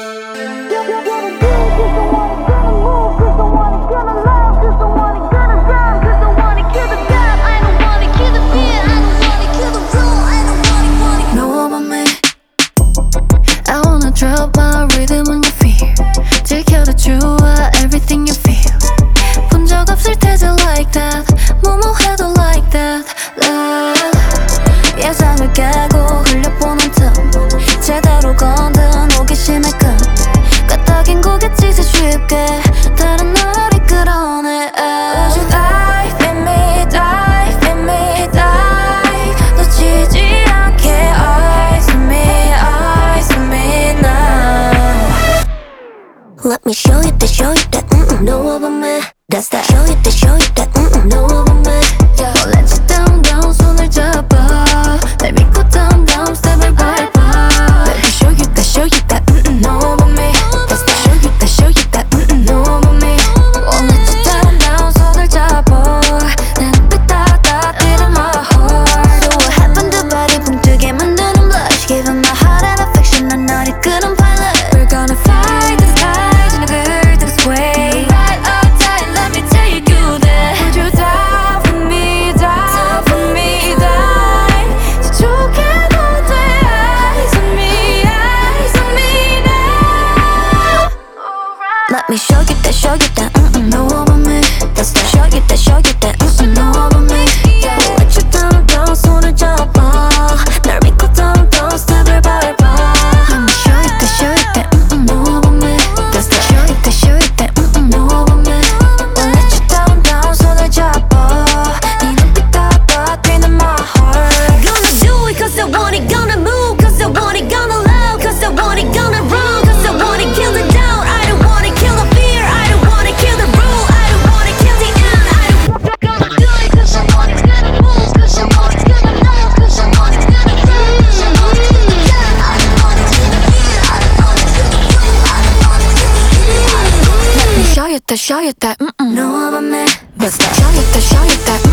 Drop my rhythm on your feet. 지켜도 좋아 everything you feel. 본 적 없을 테지 like that. 뭐뭐 해도 like that. 예상을 깨고 흘려보는 틈 제대로 건든 호기심의 끈 끄떡인 고갯짓에 쉽게 다른 나를 이끌어내. Dive in me, dive in me, dive. 놓치지 않게 eyes on me, eyes on me now. Let me show you that, know about me. That's that. Show you that, know about me. Yeah. Let you down, down, 손을 잡아. 날 믿고 down, down, step을 밟아. Let me show you that, know about me. That's that. Show you that, know about me. Won't let you down, down, 손을 잡아. 내 눈빛 다 뛰는 my heart. So what happened to body 붕 뜨게 만드는 blush. Giving my heart and affection, 난 널 이끄는 pilot. We're gonna fight this fight in a good way. Ride or die, let me take you there. Would you die for me, die for me, die? 지촉해도 돼. Eyes on me now. Let me show you that, know about me. That's that. Show you that, know about me. Won't let you down, down, 손을 잡아. 날 믿고 down, down, step을 밟아. Let me show you that, know about me. That's that. Show you that, know about me. Won't let you down, down, 손을 잡아. 네 눈빛 다 뛰는 my heart. Gonna do it 'cause I want it, gonna move 'cause I want it, gonna love 'cause I want it, gonna run 'cause I want it, kill the doubt. I don't wanna kill the fear, I don't wanna kill the rule, I don't wanna kill the end. I don't gonna do it 'cause I want it, gonna move 'cause I want it, gonna love 'cause I want it, gonna run 'cause I want it, kill the doubt. I don't wanna kill the fear, I don't wanna kill the rule, I don't wanna kill the end. Let me show you that, know about me. That's that. Show you that,